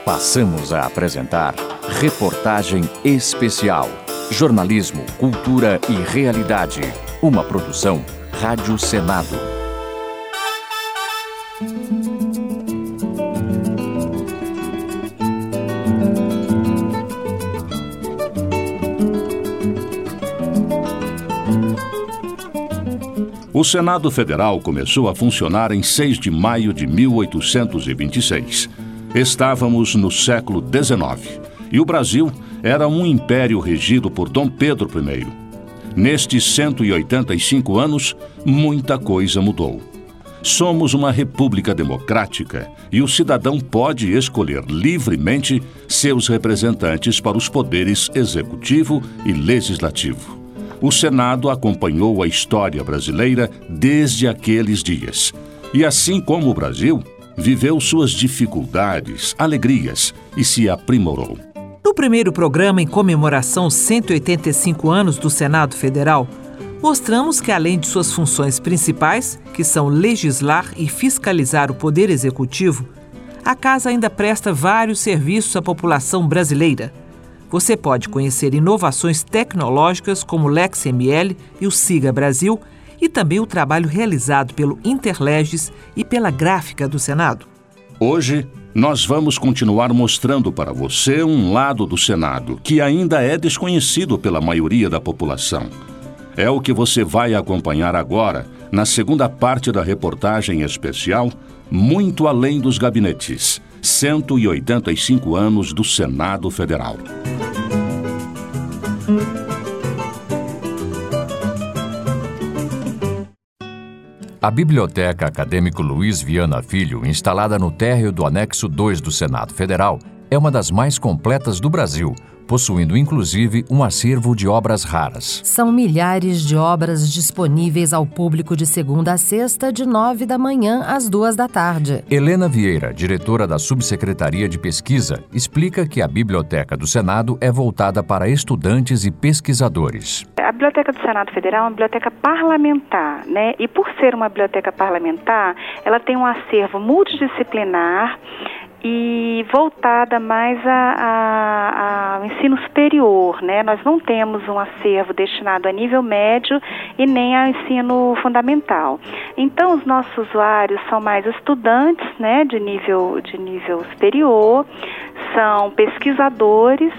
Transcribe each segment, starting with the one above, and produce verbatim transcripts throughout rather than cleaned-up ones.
Passamos a apresentar Reportagem Especial. Jornalismo, cultura e realidade. Uma produção Rádio Senado. O Senado Federal começou a funcionar em seis de maio de mil oitocentos e vinte e seis. Estávamos no século dezenove e o Brasil era um império regido por Dom Pedro I. Nestes cento e oitenta e cinco anos, muita coisa mudou. Somos uma república democrática e o cidadão pode escolher livremente seus representantes para os poderes executivo e legislativo. O Senado acompanhou a história brasileira desde aqueles dias. E assim como o Brasil, viveu suas dificuldades, alegrias e se aprimorou. No primeiro programa em comemoração aos cento e oitenta e cinco anos do Senado Federal, mostramos que além de suas funções principais, que são legislar e fiscalizar o Poder Executivo, a Casa ainda presta vários serviços à população brasileira. Você pode conhecer inovações tecnológicas como o LexML e o Siga Brasil e também o trabalho realizado pelo Interleges e pela Gráfica do Senado. Hoje, nós vamos continuar mostrando para você um lado do Senado que ainda é desconhecido pela maioria da população. É o que você vai acompanhar agora, na segunda parte da reportagem especial Muito Além dos Gabinetes, cento e oitenta e cinco anos do Senado Federal. A Biblioteca Acadêmico Luiz Viana Filho, instalada no térreo do Anexo dois do Senado Federal, é uma das mais completas do Brasil, possuindo inclusive um acervo de obras raras. São milhares de obras disponíveis ao público de segunda a sexta, de nove da manhã às duas da tarde. Helena Vieira, diretora da Subsecretaria de Pesquisa, explica que a Biblioteca do Senado é voltada para estudantes e pesquisadores. A Biblioteca do Senado Federal é uma biblioteca parlamentar, né? E por ser uma biblioteca parlamentar, ela tem um acervo multidisciplinar e voltada mais ao ensino superior, né? Nós não temos um acervo destinado a nível médio e nem ao ensino fundamental. Então, os nossos usuários são mais estudantes, né, de nível, de nível superior, são pesquisadores.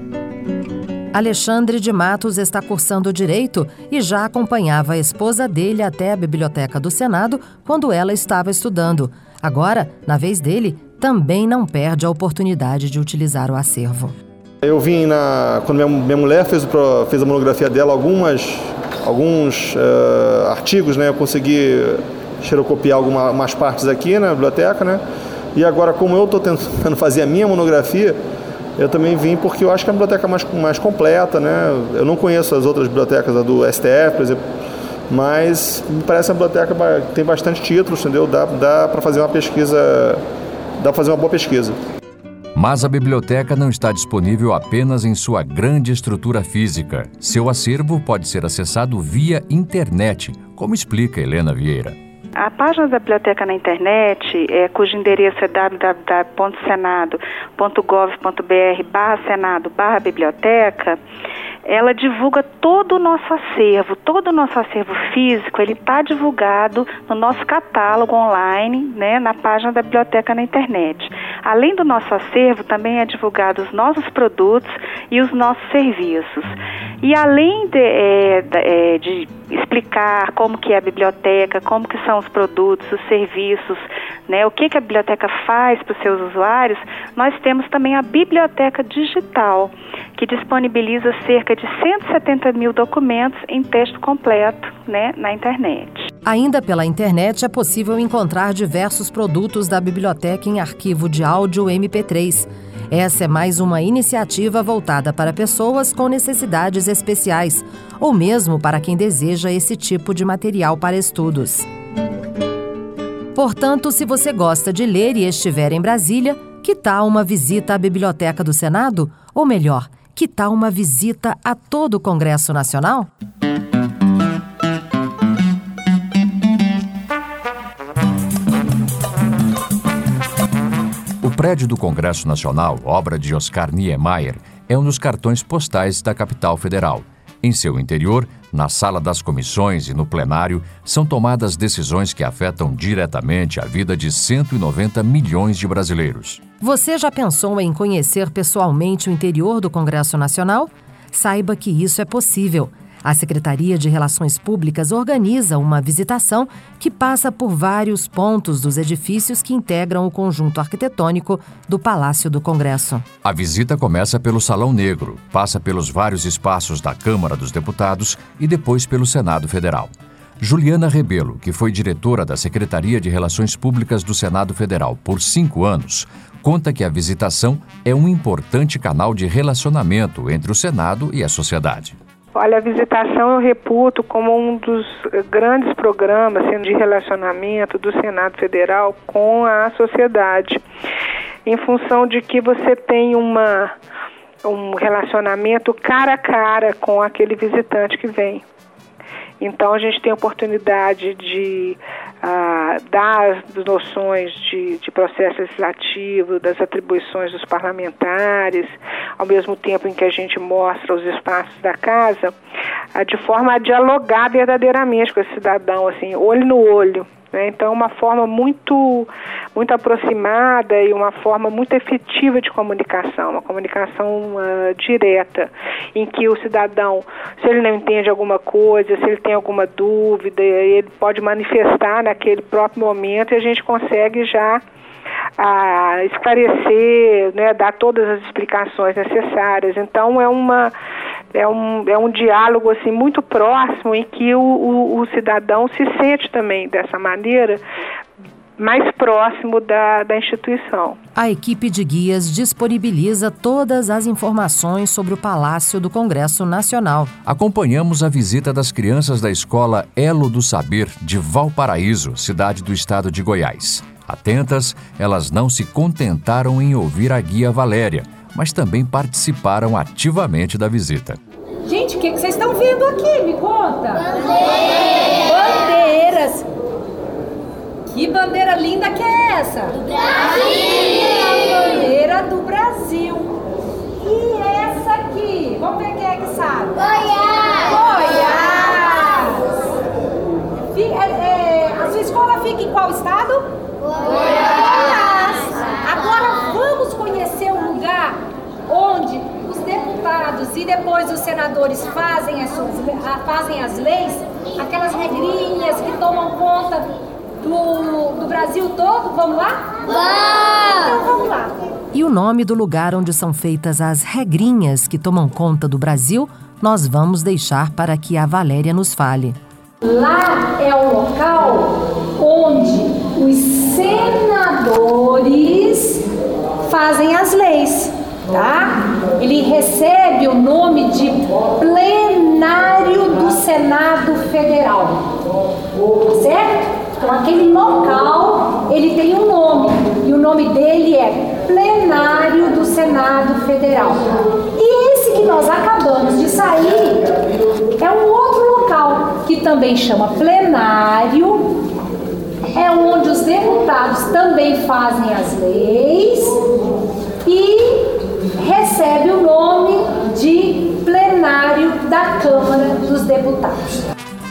Alexandre de Matos está cursando Direito e já acompanhava a esposa dele até a Biblioteca do Senado quando ela estava estudando. Agora, na vez dele, também não perde a oportunidade de utilizar o acervo. Eu vim, na, quando minha, minha mulher fez, fez a monografia dela, algumas, alguns uh, artigos, né, eu consegui xerocopiar algumas partes aqui na biblioteca, né, e agora, como eu estou tentando fazer a minha monografia, eu também vim porque eu acho que é a biblioteca mais, mais completa, né, eu não conheço as outras bibliotecas, a do S T F, por exemplo, mas me parece uma biblioteca que tem bastante títulos, entendeu? Dá, dá para fazer uma pesquisa, dá para fazer uma boa pesquisa. Mas a biblioteca não está disponível apenas em sua grande estrutura física. Seu acervo pode ser acessado via internet, como explica Helena Vieira. A página da biblioteca na internet, é, cujo endereço é w w w ponto senado ponto gov ponto b r barra senado barra biblioteca, ela divulga todo o nosso acervo, todo o nosso acervo físico, ele está divulgado no nosso catálogo online, né, na página da biblioteca na internet. Além do nosso acervo, também é divulgado os nossos produtos e os nossos serviços. E além de, é, de explicar como que é a biblioteca, como que são os produtos, os serviços, né, o que, que a biblioteca faz para os seus usuários, nós temos também a Biblioteca Digital, que disponibiliza cerca de cento e setenta mil documentos em texto completo, né, na internet. Ainda pela internet é possível encontrar diversos produtos da biblioteca em arquivo de áudio M P três. Essa é mais uma iniciativa voltada para pessoas com necessidades especiais, ou mesmo para quem deseja esse tipo de material para estudos. Portanto, se você gosta de ler e estiver em Brasília, que tal uma visita à Biblioteca do Senado? Ou melhor, que tal uma visita a todo o Congresso Nacional? O O prédio do Congresso Nacional, obra de Oscar Niemeyer, é um dos cartões postais da capital federal. Em seu interior, na sala das comissões e no plenário, são tomadas decisões que afetam diretamente a vida de cento e noventa milhões de brasileiros. Você já pensou em conhecer pessoalmente o interior do Congresso Nacional? Saiba que isso é possível. A Secretaria de Relações Públicas organiza uma visitação que passa por vários pontos dos edifícios que integram o conjunto arquitetônico do Palácio do Congresso. A visita começa pelo Salão Negro, passa pelos vários espaços da Câmara dos Deputados e depois pelo Senado Federal. Juliana Rebelo, que foi diretora da Secretaria de Relações Públicas do Senado Federal por cinco anos, conta que a visitação é um importante canal de relacionamento entre o Senado e a sociedade. Olha, a visitação eu reputo como um dos grandes programas de relacionamento do Senado Federal com a sociedade, em função de que você tem uma, um relacionamento cara a cara com aquele visitante que vem. Então, a gente tem a oportunidade de uh, dar as noções de, de processo legislativo, das atribuições dos parlamentares, ao mesmo tempo em que a gente mostra os espaços da casa, uh, de forma a dialogar verdadeiramente com esse cidadão, assim, olho no olho. Né? Então, é uma forma muito, muito aproximada e uma forma muito efetiva de comunicação, uma comunicação uh, direta, em que o cidadão, se ele não entende alguma coisa, se ele tem alguma dúvida, ele pode manifestar naquele próprio momento e a gente consegue já a esclarecer, né, dar todas as explicações necessárias. Então, é uma... É um, é um diálogo assim, muito próximo em que o, o, o cidadão se sente também dessa maneira mais próximo da, da instituição. A equipe de guias disponibiliza todas as informações sobre o Palácio do Congresso Nacional. Acompanhamos a visita das crianças da escola Elo do Saber de Valparaíso, cidade do estado de Goiás. Atentas, elas não se contentaram em ouvir a guia Valéria, mas também participaram ativamente da visita. Gente, o que, que vocês estão vendo aqui? Me conta. Bandeiras. Que bandeira linda que é essa? Do Brasil! A bandeira do Brasil. E essa aqui? Vamos ver quem é que sabe. Goiás! Goiás! Fica, é, a sua escola fica em qual estado? Goiás! Agora vamos conhecer um lugar onde os deputados e depois os senadores fazem as, suas, fazem as leis, aquelas regrinhas que tomam conta do, do Brasil todo. Vamos lá? Vamos! Então vamos lá. E o nome do lugar onde são feitas as regrinhas que tomam conta do Brasil, nós vamos deixar para que a Valéria nos fale. Lá é o local onde os senadores fazem as leis, tá? Ele recebe o nome de plenário do Senado Federal, certo? Então aquele local, ele tem um nome, e o nome dele é plenário do Senado Federal. E esse que nós acabamos de sair é um outro local, que também chama plenário, é onde os deputados também fazem as leis e recebe o nome de plenário da Câmara dos Deputados.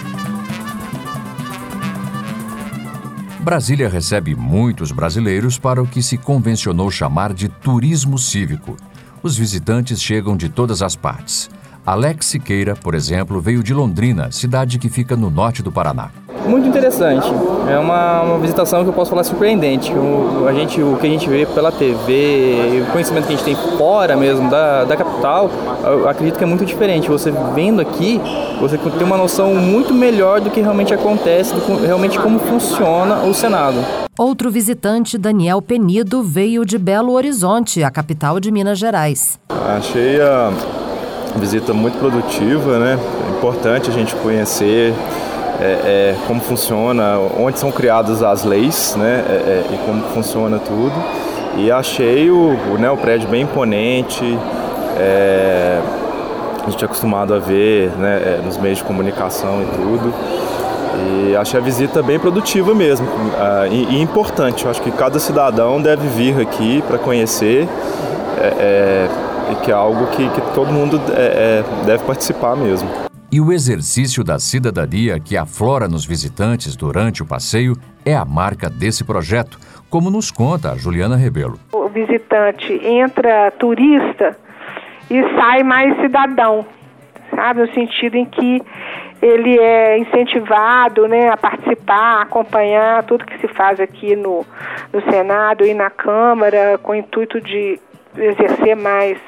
Brasília recebe muitos brasileiros para o que se convencionou chamar de turismo cívico. Os visitantes chegam de todas as partes. Alex Siqueira, por exemplo, veio de Londrina, cidade que fica no norte do Paraná. Muito interessante. É uma, uma visitação que eu posso falar surpreendente. O, a gente, o que a gente vê pela T V, o conhecimento que a gente tem fora mesmo da, da capital, eu acredito que é muito diferente. Você vendo aqui, você tem uma noção muito melhor do que realmente acontece, do, realmente como funciona o Senado. Outro visitante, Daniel Penido, veio de Belo Horizonte, a capital de Minas Gerais. Achei a visita muito produtiva, né? É importante a gente conhecer É, é, como funciona, onde são criadas as leis, né, é, é, e como funciona tudo. E achei o, o, né, o prédio bem imponente, é, a gente é acostumado a ver, né, é, nos meios de comunicação e tudo. E achei a visita bem produtiva mesmo uh, e, e importante. Eu acho que cada cidadão deve vir aqui para conhecer é, é, e que é algo que, que todo mundo é, é, deve participar mesmo. E o exercício da cidadania que aflora nos visitantes durante o passeio é a marca desse projeto, como nos conta a Juliana Rebelo. O visitante entra turista e sai mais cidadão, sabe? No sentido em que ele é incentivado, né, a participar, a acompanhar tudo que se faz aqui no, no Senado e na Câmara, com o intuito de exercer mais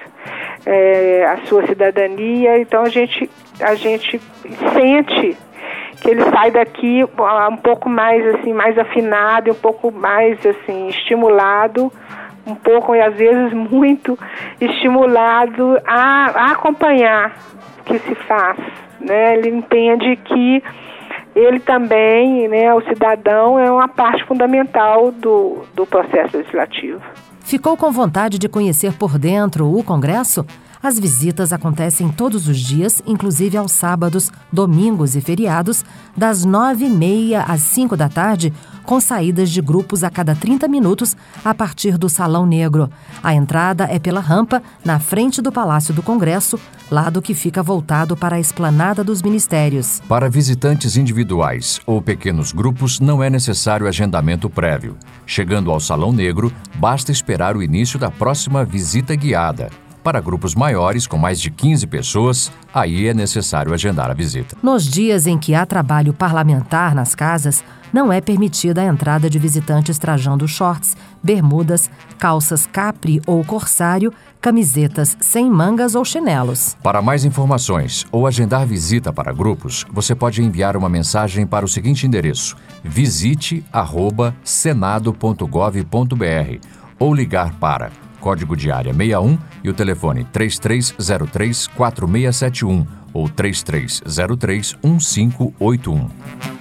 é, a sua cidadania. Então a gente, a gente sente que ele sai daqui um pouco mais assim, mais afinado e um pouco mais assim, estimulado, um pouco e às vezes muito estimulado a, a acompanhar o que se faz, né? Ele entende que ele também, né, o cidadão, é uma parte fundamental do, do processo legislativo. Ficou com vontade de conhecer por dentro o Congresso? As visitas acontecem todos os dias, inclusive aos sábados, domingos e feriados, das nove e meia às cinco da tarde, com saídas de grupos a cada trinta minutos a partir do Salão Negro. A entrada é pela rampa, na frente do Palácio do Congresso, lado que fica voltado para a esplanada dos ministérios. Para visitantes individuais ou pequenos grupos, não é necessário agendamento prévio. Chegando ao Salão Negro, basta esperar o início da próxima visita guiada. Para grupos maiores, com mais de quinze pessoas, aí é necessário agendar a visita. Nos dias em que há trabalho parlamentar nas casas, não é permitida a entrada de visitantes trajando shorts, bermudas, calças capri ou corsário, camisetas sem mangas ou chinelos. Para mais informações ou agendar visita para grupos, você pode enviar uma mensagem para o seguinte endereço: visite arroba senado ponto gov ponto br ou ligar para código de área sessenta e um e o telefone três três zero três quatro seis sete um ou três três zero três um cinco oito um.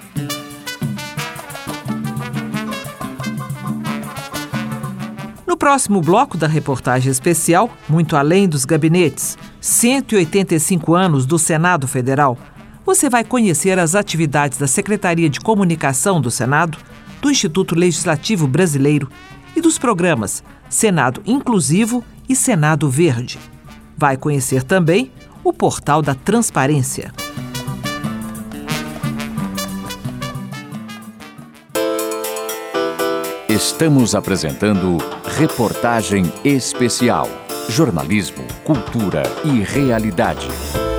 No próximo bloco da reportagem especial, muito além dos gabinetes, cento e oitenta e cinco anos do Senado Federal, você vai conhecer as atividades da Secretaria de Comunicação do Senado, do Instituto Legislativo Brasileiro e dos programas Senado Inclusivo e Senado Verde. Vai conhecer também o Portal da Transparência. Estamos apresentando Reportagem Especial. Jornalismo, cultura e realidade.